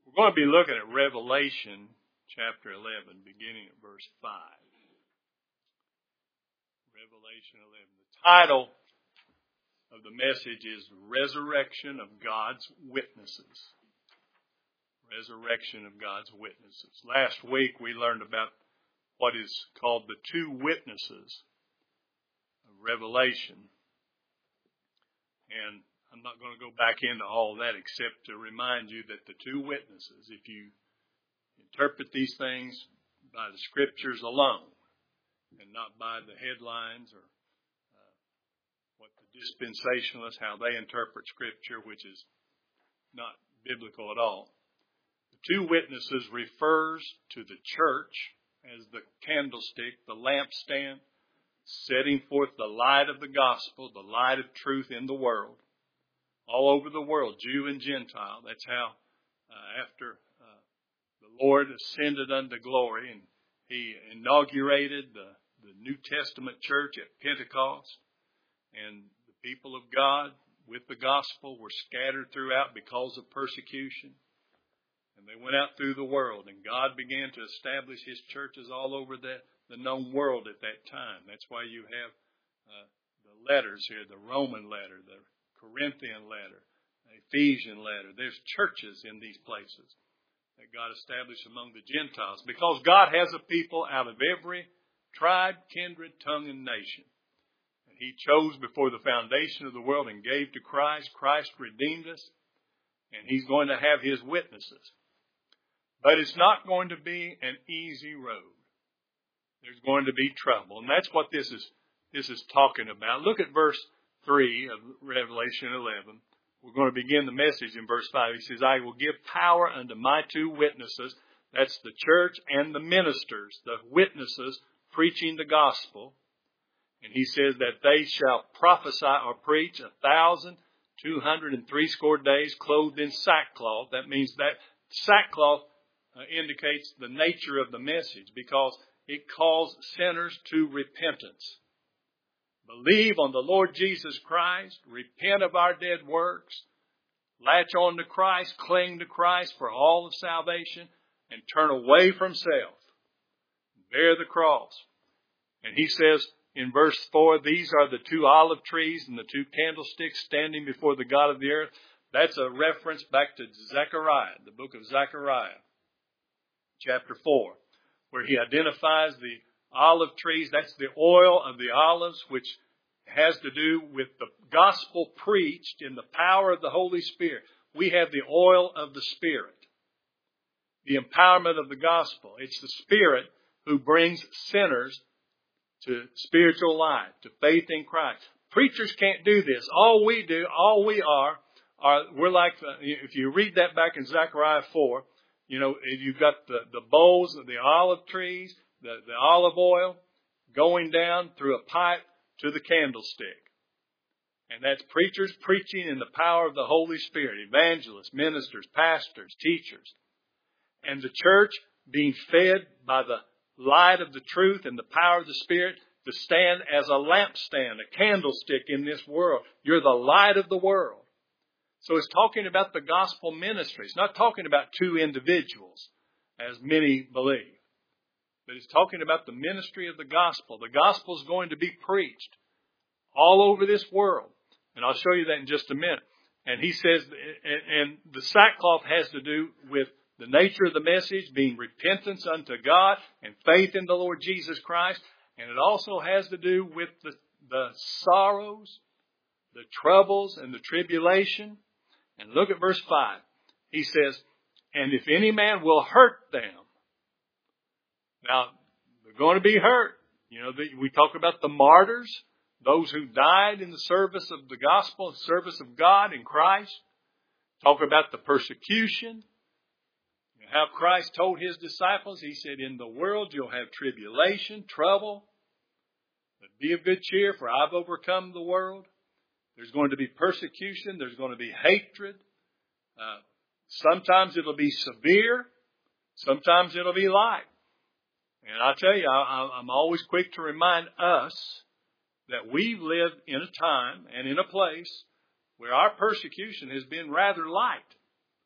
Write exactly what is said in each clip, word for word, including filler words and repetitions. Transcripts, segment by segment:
We're going to be looking at Revelation chapter eleven, beginning at verse five. Revelation eleven. The title of the message is Resurrection of God's Witnesses. Resurrection of God's Witnesses. Last week we learned about what is called the two witnesses of Revelation. And I'm not going to go back into all that except to remind you that the two witnesses, if you interpret these things by the Scriptures alone and not by the headlines or uh, what the dispensationalists, how they interpret Scripture, which is not biblical at all. The two witnesses refers to the church as the candlestick, the lampstand, setting forth the light of the gospel, the light of truth in the world. All over the world, Jew and Gentile. That's how uh, after uh, the Lord ascended unto glory and He inaugurated the, the New Testament church at Pentecost. And the people of God with the gospel were scattered throughout because of persecution. And they went out through the world. And God began to establish His churches all over the, the known world at that time. That's why you have uh, the letters here, the Roman letter, the Corinthian letter, Ephesian letter. There's churches in these places that God established among the Gentiles because God has a people out of every tribe, kindred, tongue, and nation. And He chose before the foundation of the world and gave to Christ. Christ redeemed us, and He's going to have His witnesses. But it's not going to be an easy road. There's going to be trouble, and that's what this is, this is talking about. Look at verse three of Revelation eleven. We're going to begin the message in verse five. He says, I will give power unto my two witnesses. That's the church and the ministers, the witnesses preaching the gospel. And he says that they shall prophesy or preach a thousand two hundred and threescore days clothed in sackcloth. That means that sackcloth uh, indicates the nature of the message because it calls sinners to repentance. Believe on the Lord Jesus Christ, repent of our dead works, latch on to Christ, cling to Christ for all of salvation, and turn away from self. Bear the cross. And he says in verse four, these are the two olive trees and the two candlesticks standing before the God of the earth. That's a reference back to Zechariah, the book of Zechariah, chapter four, where he identifies the olive trees. That's the oil of the olives, which has to do with the gospel preached in the power of the Holy Spirit. We have the oil of the Spirit, the empowerment of the gospel. It's the Spirit who brings sinners to spiritual life, to faith in Christ. Preachers can't do this. All we do, all we are, are we're like, if you read that back in Zechariah four, you know, you've got the, the bowls of the olive trees, The, the olive oil going down through a pipe to the candlestick. And that's preachers preaching in the power of the Holy Spirit, evangelists, ministers, pastors, teachers. And the church being fed by the light of the truth and the power of the Spirit to stand as a lampstand, a candlestick in this world. You're the light of the world. So it's talking about the gospel ministry. It's not talking about two individuals, as many believe. But it's talking about the ministry of the gospel. The gospel is going to be preached all over this world. And I'll show you that in just a minute. And he says, and the sackcloth has to do with the nature of the message, being repentance unto God and faith in the Lord Jesus Christ. And it also has to do with the, the sorrows, the troubles, and the tribulation. And look at verse five. He says, and if any man will hurt them. Now, they're going to be hurt. You know, we talk about the martyrs, those who died in the service of the gospel, service of God in Christ. Talk about the persecution. How Christ told His disciples, He said, in the world you'll have tribulation, trouble. But be of good cheer, for I've overcome the world. There's going to be persecution. There's going to be hatred. Uh, sometimes it'll be severe. Sometimes it'll be light. And I tell you, I, I'm always quick to remind us that we've lived in a time and in a place where our persecution has been rather light.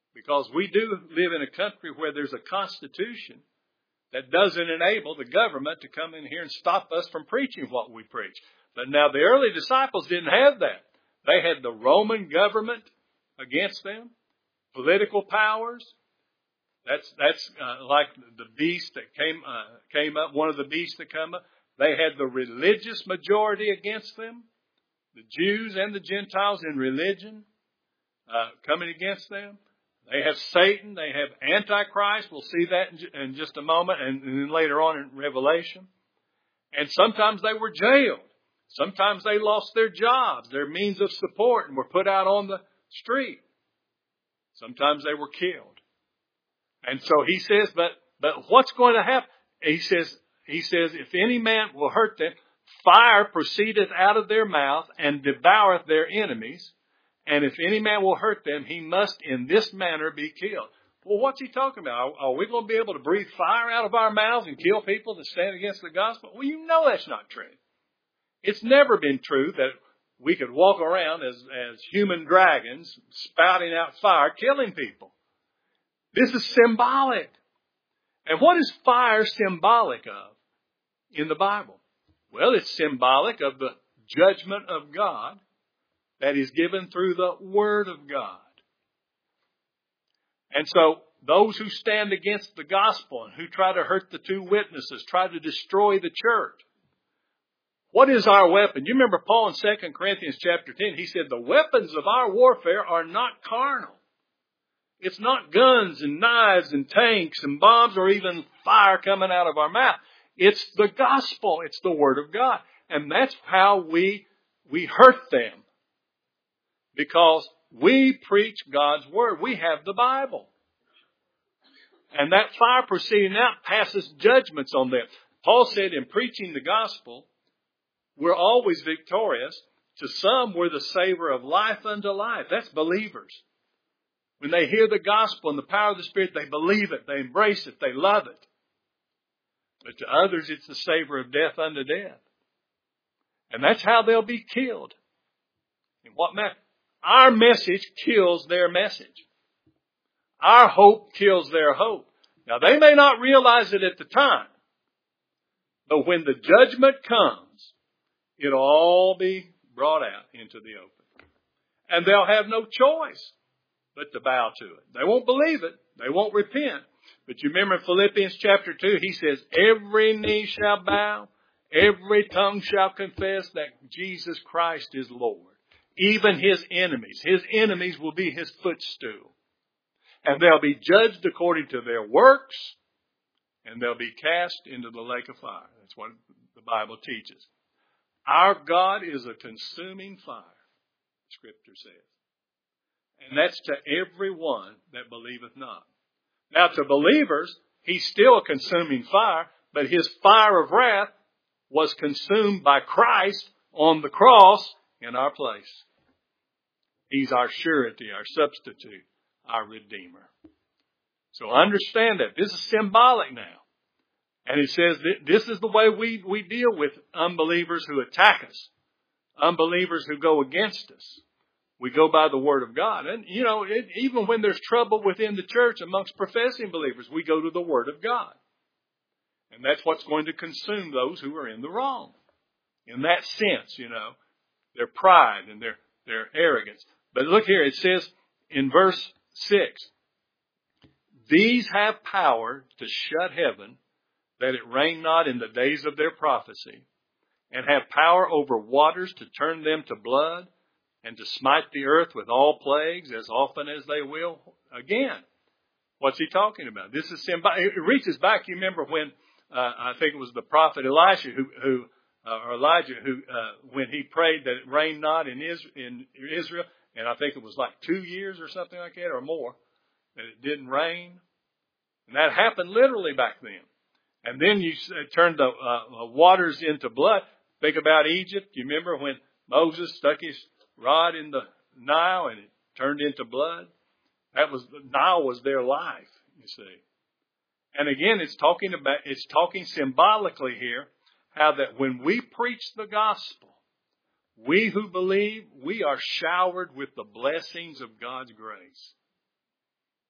Because we do live in a country where there's a constitution that doesn't enable the government to come in here and stop us from preaching what we preach. But now the early disciples didn't have that. They had the Roman government against them, political powers. That's that's uh, like the beast that came uh, came up, one of the beasts that come up. They had the religious majority against them, the Jews and the Gentiles in religion uh, coming against them. They have Satan. They have Antichrist. We'll see that in, in just a moment, and, and then later on in Revelation. And sometimes they were jailed. Sometimes they lost their jobs, their means of support, and were put out on the street. Sometimes they were killed. And so he says, but but what's going to happen? He says, he says, if any man will hurt them, fire proceedeth out of their mouth and devoureth their enemies. And if any man will hurt them, he must in this manner be killed. Well, what's he talking about? Are, are we going to be able to breathe fire out of our mouths and kill people that stand against the gospel? Well, you know that's not true. It's never been true that we could walk around as, as human dragons, spouting out fire, killing people. This is symbolic. And what is fire symbolic of in the Bible? Well, it's symbolic of the judgment of God that is given through the Word of God. And so those who stand against the gospel and who try to hurt the two witnesses, try to destroy the church. What is our weapon? You remember Paul in Second Corinthians chapter ten, he said the weapons of our warfare are not carnal. It's not guns and knives and tanks and bombs or even fire coming out of our mouth. It's the gospel. It's the Word of God. And that's how we, we hurt them. Because we preach God's Word. We have the Bible. And that fire proceeding out passes judgments on them. Paul said in preaching the gospel, we're always victorious. To some, we're the savor of life unto life. That's believers. When they hear the gospel and the power of the Spirit, they believe it, they embrace it, they love it. But to others, it's the savor of death unto death. And that's how they'll be killed. In what matter? Our message kills their message. Our hope kills their hope. Now, they may not realize it at the time, but when the judgment comes, it'll all be brought out into the open. And they'll have no choice but to bow to it. They won't believe it. They won't repent. But you remember in Philippians chapter two, he says, every knee shall bow, every tongue shall confess that Jesus Christ is Lord. Even his enemies. His enemies will be his footstool. And they'll be judged according to their works, and they'll be cast into the lake of fire. That's what the Bible teaches. Our God is a consuming fire, Scripture says. And that's to every one that believeth not. Now to believers, he's still a consuming fire, but his fire of wrath was consumed by Christ on the cross in our place. He's our surety, our substitute, our Redeemer. So understand that. This is symbolic now. And it says that this is the way we, we deal with unbelievers who attack us. Unbelievers who go against us. We go by the Word of God. And, you know, it, even when there's trouble within the church amongst professing believers, we go to the Word of God. And that's what's going to consume those who are in the wrong. In that sense, you know, their pride and their, their arrogance. But look here, it says in verse six, these have power to shut heaven, that it rain not in the days of their prophecy, and have power over waters to turn them to blood, and to smite the earth with all plagues as often as they will. Again, what's he talking about? This is symbolic. It reaches back. You remember when uh, I think it was the prophet Elisha who, who uh, or Elijah, who uh, when he prayed that it rained not in Israel, in Israel, and I think it was like two years or something like that, or more, that it didn't rain, and that happened literally back then. And then you turned the uh, waters into blood. Think about Egypt. You remember when Moses stuck his rod in the Nile and it turned into blood? That was, the Nile was their life, you see. And again, it's talking about, it's talking symbolically here, how that when we preach the gospel, we who believe, we are showered with the blessings of God's grace.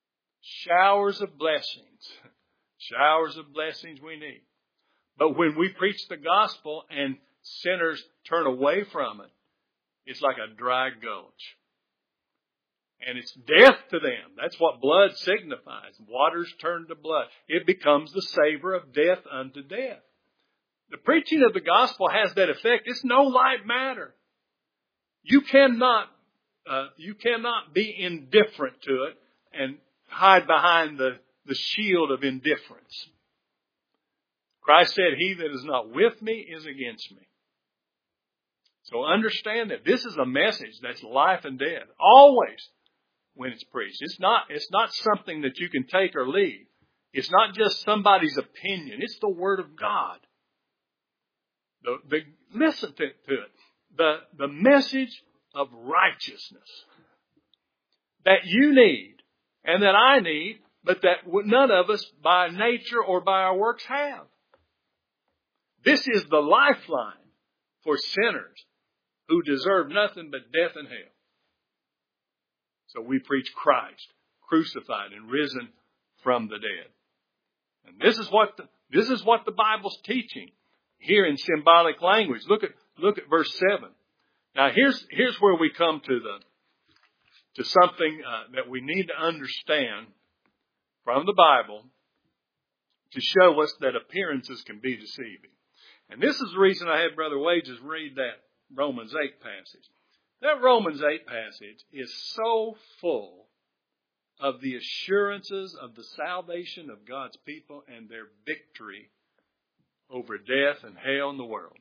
showers of blessings. Showers of blessings we need. But when we preach the gospel and sinners turn away from it, it's like a dry gulch. And it's death to them. That's what blood signifies. Waters turn to blood. It becomes the savor of death unto death. The preaching of the gospel has that effect. It's no light matter. You cannot, uh, you cannot be indifferent to it and hide behind the, the shield of indifference. Christ said, he that is not with me is against me. So understand that this is a message that's life and death. Always when it's preached. It's not, it's not something that you can take or leave. It's not just somebody's opinion. It's the Word of God. The, the, listen to, to it. The, the message of righteousness that you need and that I need, but that none of us by nature or by our works have. This is the lifeline for sinners who deserve nothing but death and hell. So we preach Christ, crucified and risen from the dead. And this is what the, this is what the Bible's teaching here in symbolic language. Look at look at verse seven. Now here's here's where we come to the to something uh, that we need to understand from the Bible to show us that appearances can be deceiving. And this is the reason I had Brother Wages read that Romans eight passage. That Romans eight passage is so full of the assurances of the salvation of God's people and their victory over death and hell in the world.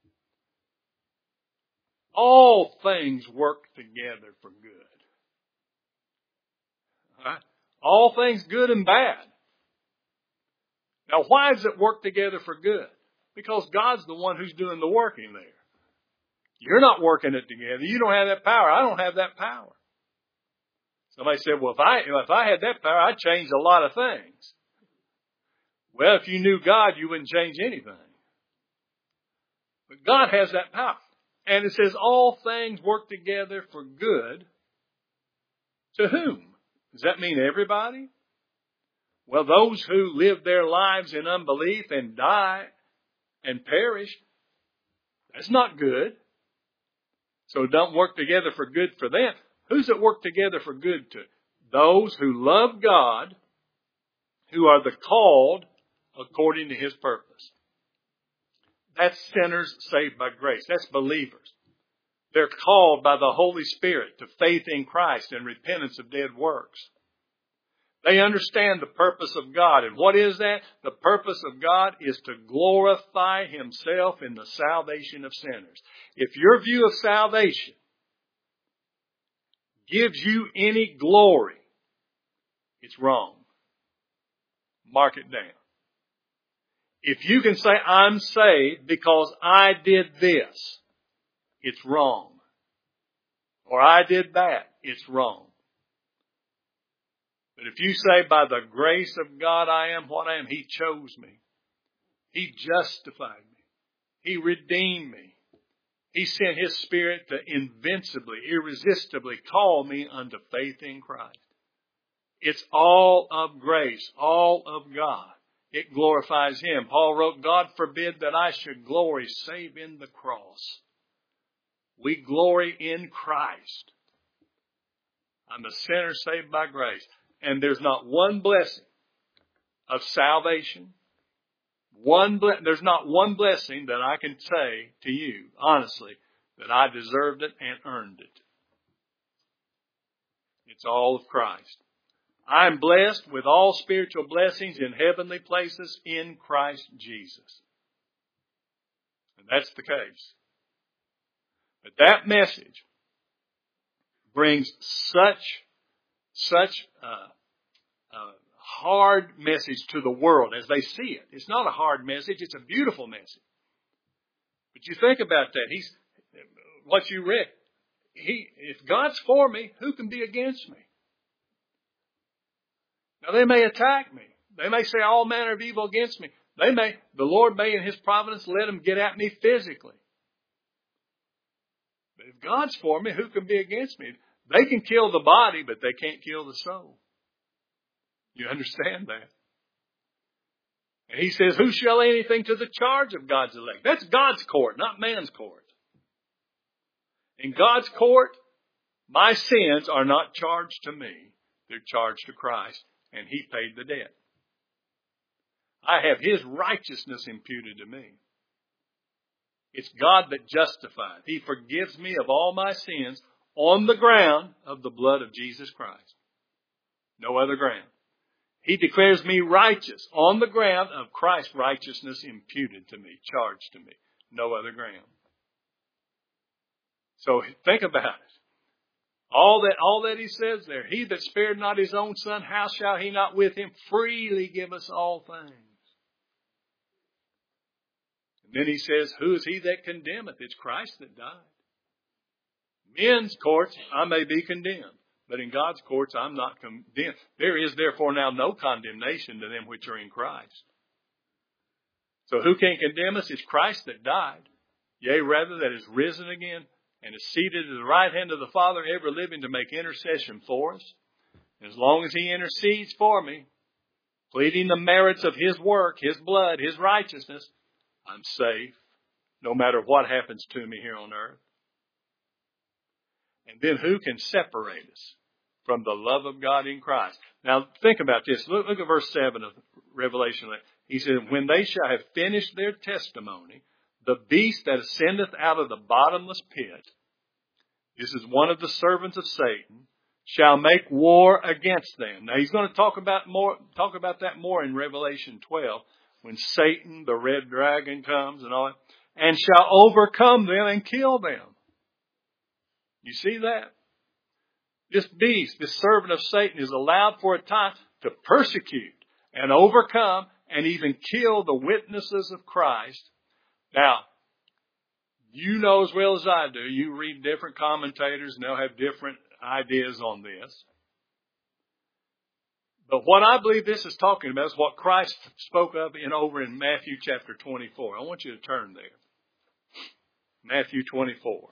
All things work together for good. Right? All things good and bad. Now, why does it work together for good? Because God's the one who's doing the working there. You're not working it together. You don't have that power. I don't have that power. Somebody said, well, if I, if I had that power, I'd change a lot of things. Well, if you knew God, you wouldn't change anything. But God has that power. And it says all things work together for good. To whom? Does that mean everybody? Well, those who live their lives in unbelief and die and perish, that's not good. So don't work together for good for them. Who's it work together for good to? Those who love God, who are the called according to His purpose. That's sinners saved by grace. That's believers. They're called by the Holy Spirit to faith in Christ and repentance of dead works. They understand the purpose of God. And what is that? The purpose of God is to glorify Himself in the salvation of sinners. If your view of salvation gives you any glory, it's wrong. Mark it down. If you can say, I'm saved because I did this, it's wrong. Or I did that, it's wrong. But if you say, by the grace of God I am what I am, He chose me. He justified me. He redeemed me. He sent His Spirit to invincibly, irresistibly call me unto faith in Christ. It's all of grace, all of God. It glorifies Him. Paul wrote, God forbid that I should glory save in the cross. We glory in Christ. I'm a sinner saved by grace. And there's not one blessing of salvation. One ble- there's not one blessing that I can say to you, honestly, that I deserved it and earned it. It's all of Christ. I'm blessed with all spiritual blessings in heavenly places in Christ Jesus. And that's the case. But that message brings such, such a, a hard message to the world as they see it. It's not a hard message. It's a beautiful message. But you think about that. He's, what you read. He, if God's for me, who can be against me? Now they may attack me. They may say all manner of evil against me. They may, the Lord may in His providence let them get at me physically. But if God's for me, who can be against me? They can kill the body, but they can't kill the soul. You understand that? And he says, who shall lay anything to the charge of God's elect? That's God's court, not man's court. In God's court, my sins are not charged to me. They're charged to Christ, and He paid the debt. I have His righteousness imputed to me. It's God that justifies. He forgives me of all my sins on the ground of the blood of Jesus Christ. No other ground. He declares me righteous on the ground of Christ's righteousness imputed to me, charged to me. No other ground. So think about it. All that, all that he says there, he that spared not his own son, how shall he not with him freely give us all things? And then he says, who is he that condemneth? It's Christ that died. Men's courts, I may be condemned, but in God's courts, I'm not condemned. There is therefore now no condemnation to them which are in Christ. So who can condemn us? It's Christ that died. Yea, rather, that is risen again, and is seated at the right hand of the Father, ever living to make intercession for us. And as long as He intercedes for me, pleading the merits of His work, His blood, His righteousness, I'm safe, no matter what happens to me here on earth. And then who can separate us from the love of God in Christ? Now think about this. Look, look at verse seven of Revelation. He said, when they shall have finished their testimony, the beast that ascendeth out of the bottomless pit, this is one of the servants of Satan, shall make war against them. Now he's going to talk about more, talk about that more in Revelation twelve, when Satan, the red dragon, comes and all that, and shall overcome them and kill them. You see that? This beast, this servant of Satan, is allowed for a time to persecute and overcome and even kill the witnesses of Christ. Now, you know as well as I do, you read different commentators and they'll have different ideas on this. But what I believe this is talking about is what Christ spoke of in over in Matthew chapter twenty-four. I want you to turn there. Matthew twenty-four.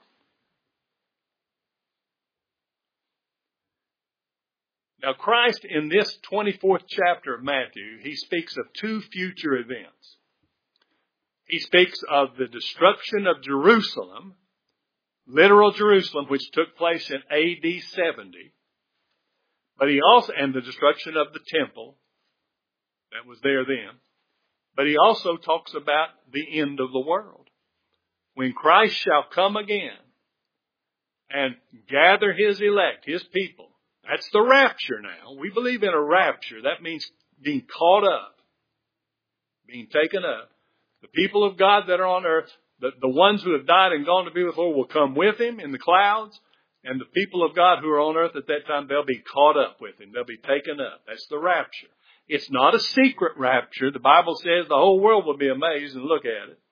Now Christ in this twenty-fourth chapter of Matthew, He speaks of two future events. He speaks of the destruction of Jerusalem, literal Jerusalem, which took place in A D seventy. But he also, and the destruction of the temple that was there then. But he also talks about the end of the world. When Christ shall come again and gather His elect, His people. That's the rapture now. We believe in a rapture. That means being caught up, being taken up. The people of God that are on earth, the, the ones who have died and gone to be with the Lord will come with Him in the clouds. And the people of God who are on earth at that time, they'll be caught up with Him. They'll be taken up. That's the rapture. It's not a secret rapture. The Bible says the whole world will be amazed and look at it.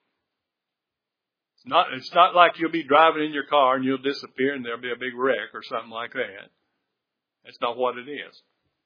It's not, it's not like you'll be driving in your car and you'll disappear and there'll be a big wreck or something like that. That's not what it is.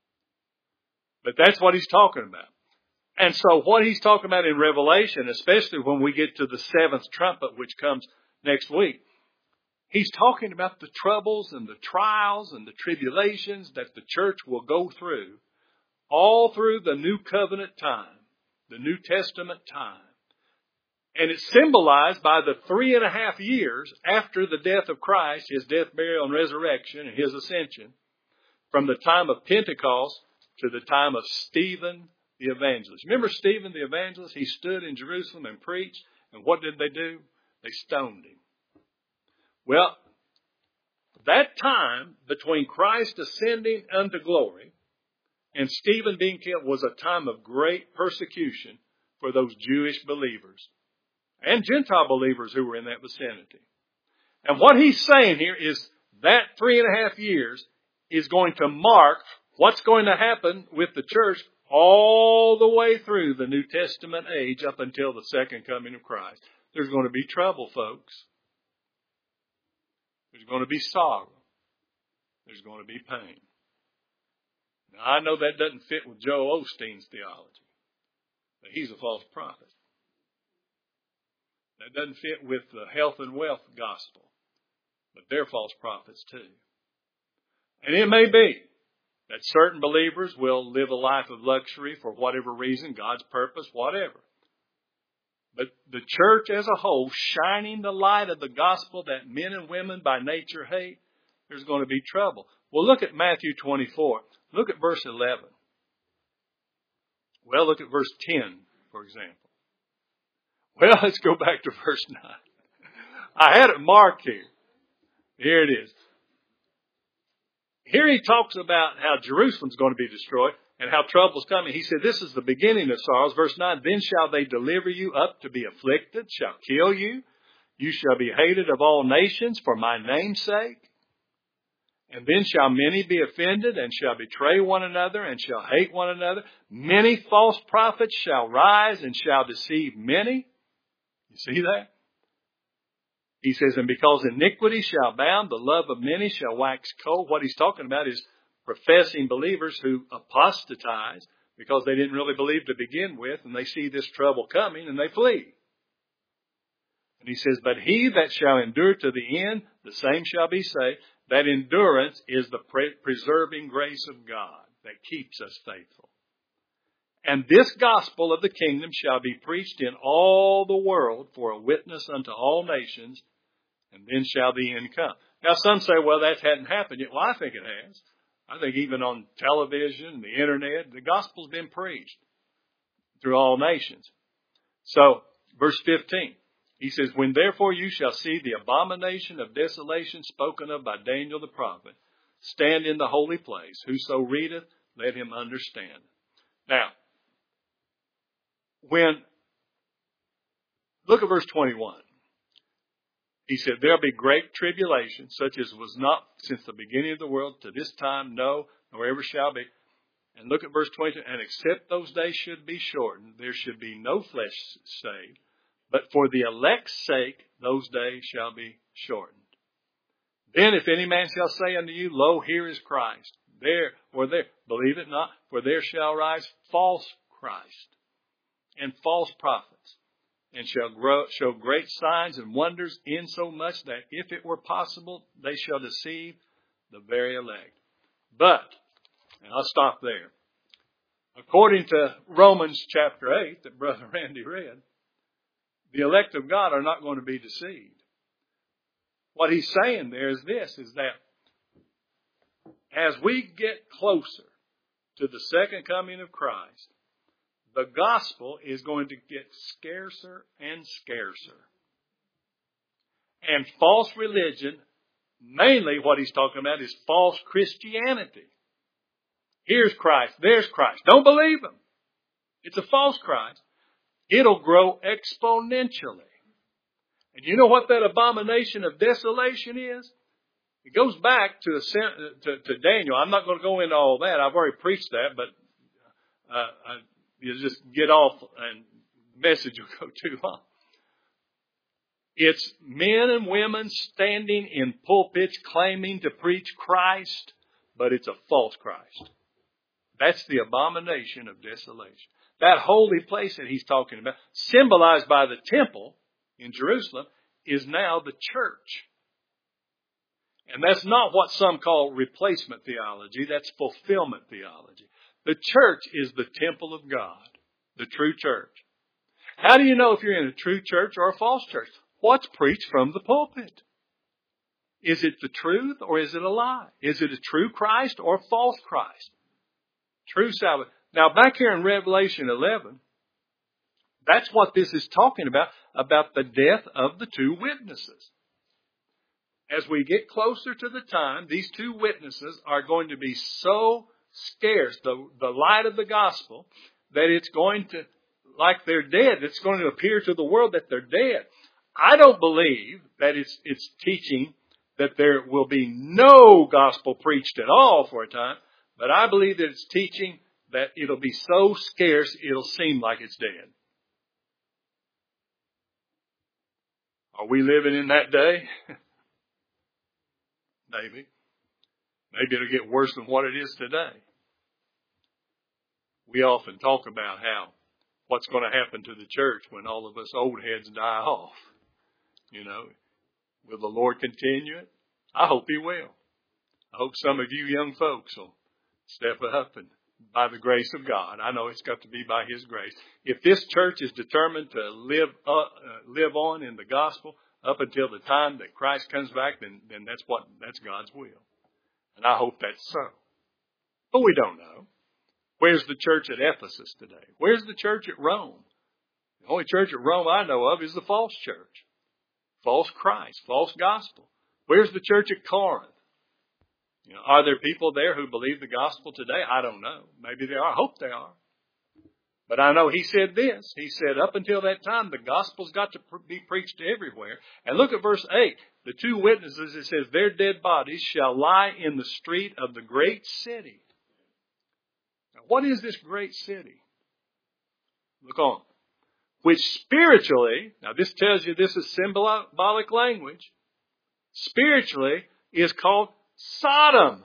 But that's what He's talking about. And so what He's talking about in Revelation, especially when we get to the seventh trumpet, which comes next week, He's talking about the troubles and the trials and the tribulations that the church will go through all through the New Covenant time, the New Testament time. And it's symbolized by the three and a half years after the death of Christ, His death, burial, and resurrection, and His ascension, from the time of Pentecost to the time of Stephen the evangelist. Remember Stephen the evangelist? He stood in Jerusalem and preached, and what did they do? They stoned him. Well, that time between Christ ascending unto glory and Stephen being killed was a time of great persecution for those Jewish believers and Gentile believers who were in that vicinity. And what he's saying here is that three and a half years is going to mark what's going to happen with the church all the way through the New Testament age up until the second coming of Christ. There's going to be trouble, folks. There's going to be sorrow. There's going to be pain. Now, I know that doesn't fit with Joel Osteen's theology, but he's a false prophet. That doesn't fit with the health and wealth gospel, but they're false prophets too. And it may be That certain believers will live a life of luxury for whatever reason, God's purpose, whatever. But the church as a whole, shining the light of the gospel that men and women by nature hate, there's going to be trouble. Well, look at Matthew twenty-four. Look at verse eleven. Well, look at verse ten, for example. Well, let's go back to verse nine. I had it marked here. Here it is. Here he talks about how Jerusalem's going to be destroyed and how trouble's coming. He said, this is the beginning of sorrows. Verse nine, then shall they deliver you up to be afflicted, shall kill you. You shall be hated of all nations for my name's sake. And then shall many be offended and shall betray one another and shall hate one another. Many false prophets shall rise and shall deceive many. You see that? He says, and because iniquity shall abound, the love of many shall wax cold. What he's talking about is professing believers who apostatize because they didn't really believe to begin with, and they see this trouble coming and they flee. And he says, but he that shall endure to the end, the same shall be saved. That endurance is the pre- preserving grace of God that keeps us faithful. And this gospel of the kingdom shall be preached in all the world for a witness unto all nations, and then shall the end come. Now some say, well, that hadn't happened yet. Well, I think it has. I think even on television, the internet, the gospel's been preached through all nations. So, verse fifteen, he says, when therefore you shall see the abomination of desolation spoken of by Daniel the prophet, stand in the holy place. Whoso readeth, let him understand. Now, when, look at verse twenty-one. He said, there'll be great tribulation, such as was not since the beginning of the world to this time, no, nor ever shall be. And look at verse twenty-two. And except those days should be shortened, there should be no flesh saved. But for the elect's sake, those days shall be shortened. Then if any man shall say unto you, lo, here is Christ, there or there, believe it not, for there shall rise false Christ and false prophets, and shall grow, show great signs and wonders, insomuch that if it were possible, they shall deceive the very elect. But, and I'll stop there. According to Romans chapter eight that Brother Randy read, the elect of God are not going to be deceived. What he's saying there is this, is that as we get closer to the second coming of Christ, the gospel is going to get scarcer and scarcer. And false religion, mainly what he's talking about is false Christianity. Here's Christ, there's Christ. Don't believe him. It's a false Christ. It'll grow exponentially. And you know what that abomination of desolation is? It goes back to, to, to Daniel. I'm not going to go into all that. I've already preached that, but uh, I, you just get off and the message will go too long. It's men and women standing in pulpits claiming to preach Christ, but it's a false Christ. That's the abomination of desolation. That holy place that he's talking about, symbolized by the temple in Jerusalem, is now the church. And that's not what some call replacement theology. That's fulfillment theology. The church is the temple of God, the true church. How do you know if you're in a true church or a false church? What's preached from the pulpit? Is it the truth or is it a lie? Is it a true Christ or a false Christ? True salvation. Now, back here in Revelation eleven, that's what this is talking about, about the death of the two witnesses. As we get closer to the time, these two witnesses are going to be so scarce, the, the light of the gospel, that it's going to, like they're dead, it's going to appear to the world that they're dead. I don't believe that it's, it's teaching that there will be no gospel preached at all for a time, but I believe that it's teaching that it'll be so scarce, it'll seem like it's dead. Are we living in that day? Maybe. Maybe it'll get worse than what it is today. We often talk about how, what's going to happen to the church when all of us old heads die off. You know, will the Lord continue it? I hope He will. I hope some of you young folks will Step up and by the grace of God. I know it's got to be by His grace. If this church is determined to live uh, uh, live on in the gospel up until the time that Christ comes back, then, then that's what that's God's will. And I hope that's so. But we don't know. Where's the church at Ephesus today? Where's the church at Rome? The only church at Rome I know of is the false church. False Christ, false gospel. Where's the church at Corinth? You know, are there people there who believe the gospel today? I don't know. Maybe they are. I hope they are. But I know he said this. He said up until that time, the gospel's got to be preached everywhere. And look at verse eight. The two witnesses, it says, their dead bodies shall lie in the street of the great city. Now, what is this great city? Look on. Which spiritually, now this tells you this is symbolic language, spiritually is called Sodom.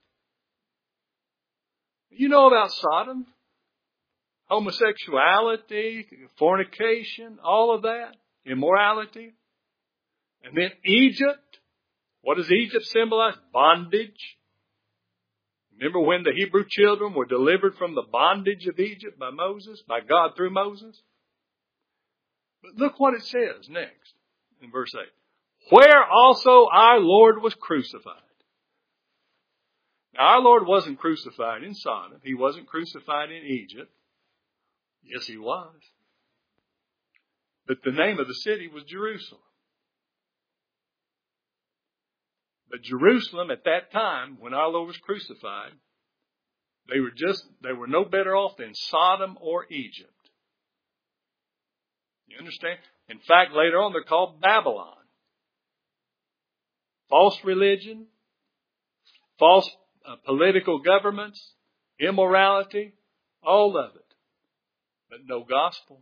You know about Sodom? Homosexuality, fornication, all of that, immorality. And then Egypt. What does Egypt symbolize? Bondage. Remember when the Hebrew children were delivered from the bondage of Egypt by Moses, by God through Moses? But look what it says next in verse eight. Where also our Lord was crucified. Now, our Lord wasn't crucified in Sodom. He wasn't crucified in Egypt. Yes, He was. But the name of the city was Jerusalem. But Jerusalem at that time, when our Lord was crucified, they were just, they were no better off than Sodom or Egypt. You understand? In fact, later on, they're called Babylon. False religion, false uh, political governments, immorality, all of it. But no gospel.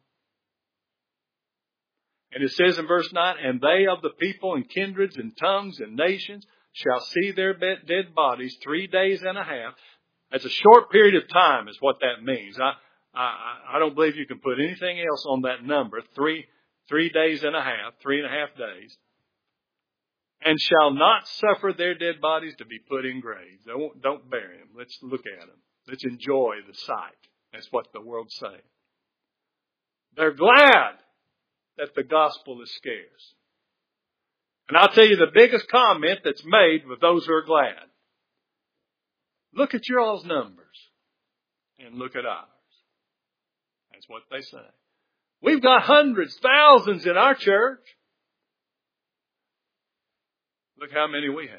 And it says in verse nine, and they of the people and kindreds and tongues and nations shall see their dead bodies three days and a half. That's a short period of time is what that means. I, I, I don't believe you can put anything else on that number. Three, three days and a half, three and a half days. And shall not suffer their dead bodies to be put in graves. Don't, don't bury them. Let's look at them. Let's enjoy the sight. That's what the world's saying. They're glad that the gospel is scarce. And I'll tell you the biggest comment that's made with those who are glad. Look at your all's numbers and look at ours. That's what they say. We've got hundreds, thousands in our church. Look how many we have.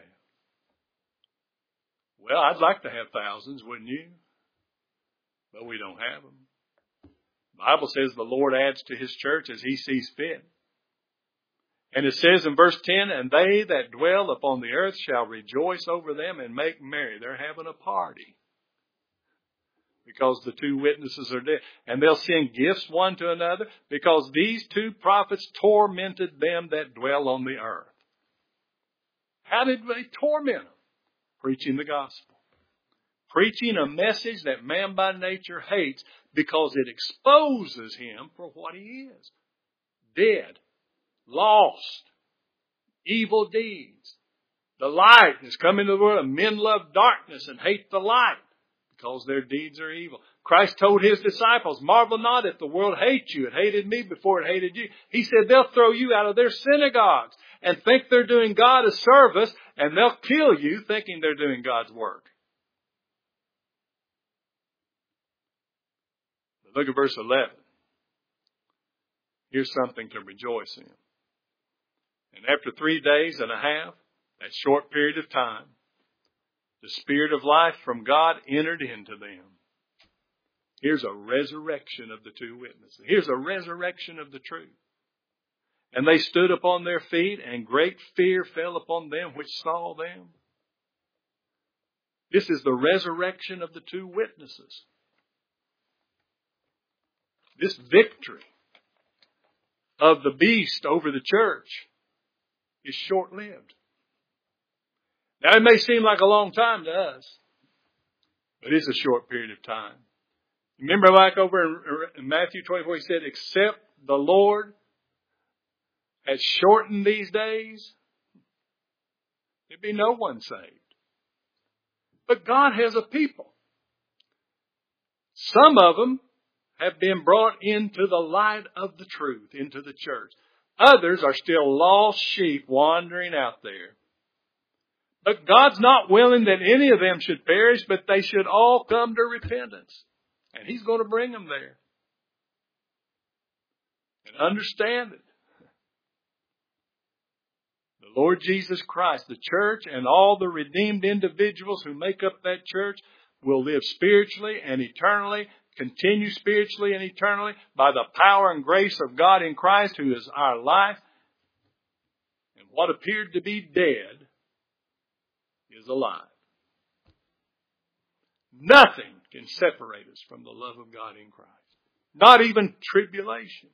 Well, I'd like to have thousands, wouldn't you? But we don't have them. The Bible says the Lord adds to His church as He sees fit. And it says in verse ten, and they that dwell upon the earth shall rejoice over them and make merry. They're having a party. Because the two witnesses are dead. And they'll send gifts one to another because these two prophets tormented them that dwell on the earth. How did they torment them? Preaching the gospel. Preaching a message that man by nature hates because it exposes him for what he is. Dead. Lost. Evil deeds. The light has come into the world and men love darkness and hate the light because their deeds are evil. Christ told His disciples, marvel not if the world hates you. It hated me before it hated you. He said they'll throw you out of their synagogues and think they're doing God a service, and they'll kill you thinking they're doing God's work. But look at verse eleven. Here's something to rejoice in. And after three days and a half, that short period of time, the Spirit of life from God entered into them. Here's a resurrection of the two witnesses. Here's a resurrection of the truth. And they stood upon their feet, and great fear fell upon them which saw them. This is the resurrection of the two witnesses. This victory of the beast over the church is short-lived. Now, it may seem like a long time to us, but it's a short period of time. Remember back over in Matthew twenty-four, He said, except the Lord has shortened these days, there'd be no one saved. But God has a people. Some of them have been brought into the light of the truth, into the church. Others are still lost sheep wandering out there. But God's not willing that any of them should perish, but they should all come to repentance. And He's going to bring them there. And understand it. The Lord Jesus Christ, the church, and all the redeemed individuals who make up that church will live spiritually and eternally, continue spiritually and eternally by the power and grace of God in Christ, who is our life. And what appeared to be dead is alive. Nothing can separate us from the love of God in Christ. Not even tribulation.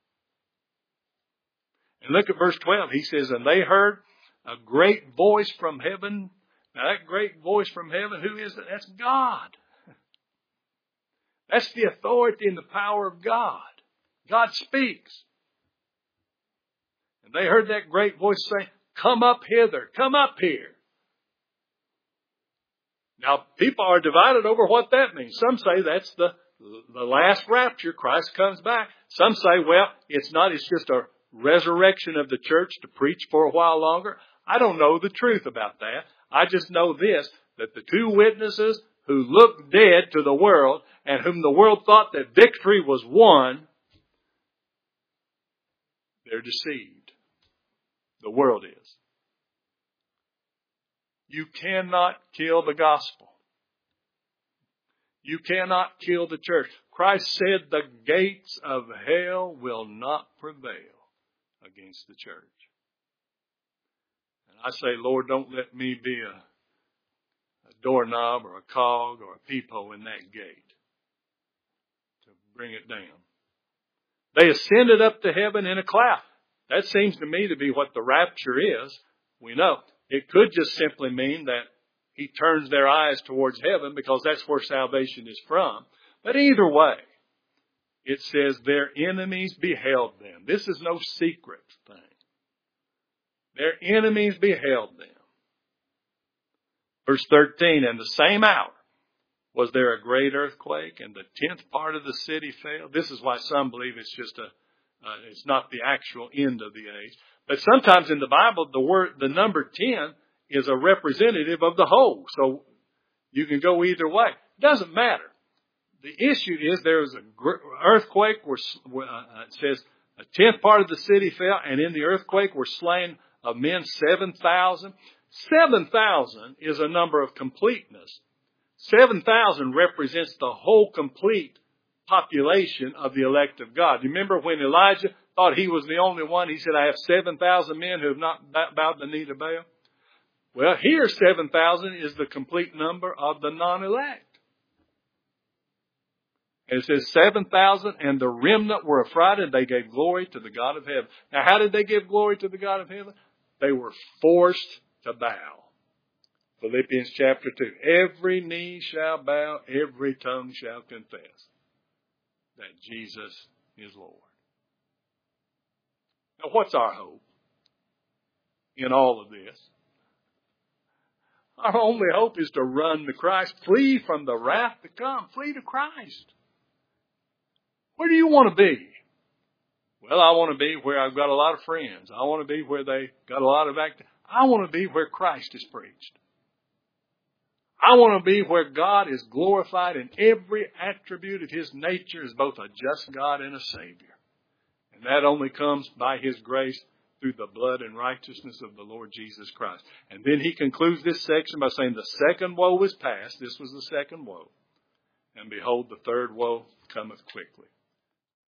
And look at verse twelve. He says, and they heard a great voice from heaven. Now that great voice from heaven, who is it? That's God. That's the authority and the power of God. God speaks. And they heard that great voice say, come up hither, come up here. Now, people are divided over what that means. Some say that's the, the last rapture. Christ comes back. Some say, well, it's not. It's just a resurrection of the church to preach for a while longer. I don't know the truth about that. I just know this, that the two witnesses who looked dead to the world and whom the world thought that victory was won, they're deceived. The world is. You cannot kill the gospel. You cannot kill the church. Christ said the gates of hell will not prevail against the church. And I say, Lord, don't let me be a, a doorknob or a cog or a peephole in that gate to bring it down. They ascended up to heaven in a cloud. That seems to me to be what the rapture is. We know. It could just simply mean that He turns their eyes towards heaven because that's where salvation is from. But either way, it says their enemies beheld them. This is no secret thing. Their enemies beheld them. Verse thirteen, and the same hour was there a great earthquake, and the tenth part of the city fell. This is why some believe it's just a, uh, it's not the actual end of the age. But sometimes in the Bible, the word, the number ten is a representative of the whole. So you can go either way. It doesn't matter. The issue is there was an earthquake where uh, it says a tenth part of the city fell, and in the earthquake were slain of men seven thousand. seven thousand is a number of completeness. seven thousand represents the whole complete population of the elect of God. You remember when Elijah thought he was the only one? He said, I have seven thousand men who have not bowed the knee to Baal. Well, here seven thousand is the complete number of the non-elect. And it says seven thousand, and the remnant were affrighted. They gave glory to the God of heaven. Now, how did they give glory to the God of heaven? They were forced to bow. Philippians chapter two. Every knee shall bow, every tongue shall confess that Jesus is Lord. Now, what's our hope in all of this? Our only hope is to run to Christ. Flee from the wrath to come. Flee to Christ. Where do you want to be? Well, I want to be where I've got a lot of friends. I want to be where they got a lot of activity. I want to be where Christ is preached. I want to be where God is glorified in every attribute of His nature as both a just God and a Savior. And that only comes by His grace through the blood and righteousness of the Lord Jesus Christ. And then he concludes this section by saying the second woe is past. This was the second woe. And behold, the third woe cometh quickly.